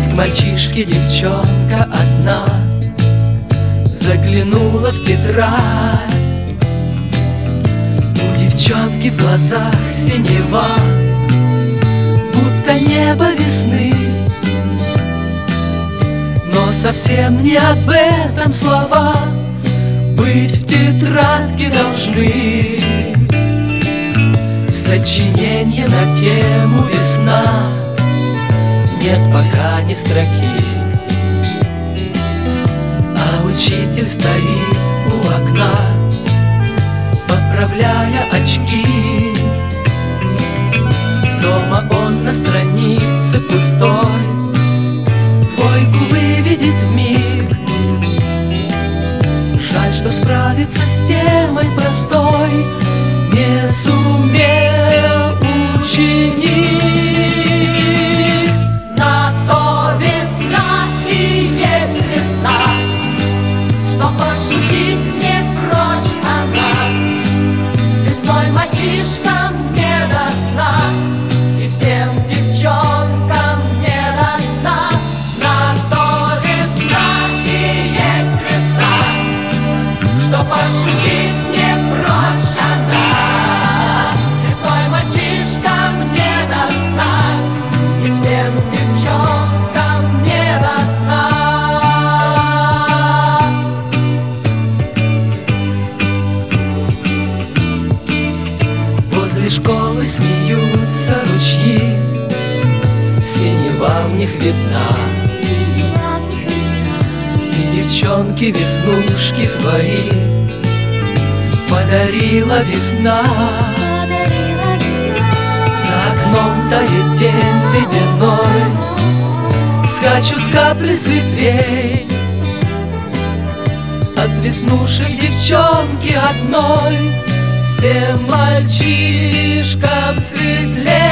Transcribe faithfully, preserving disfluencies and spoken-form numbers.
к мальчишке девчонка одна заглянула в тетрадь. У девчонки в глазах синева, будто небо весны. Но совсем не об этом слова быть в тетрадке должны. В сочинении на тему «Весна» нет пока ни строки, а учитель стоит у окна, поправляя очки. Дома он на странице пустой двойку выведет вмиг. Жаль, что справиться с темой простой не сумел ученик. На то весна и есть весна, что пошутить не прочь она. Весной мальчишкам не до сна, и всем девчонкам не до сна. На то весна и есть весна, что пошутить не прочь она. Весной мальчишкам не до сна, и всем девчонкам не до сна. Возле школы смеются ручьи, синева в них видна. И девчонки веснушки свои подарила весна. За окном тает день ледяной, скачут капли с ветвей. От веснушек девчонки одной всем мальчишкам светлей.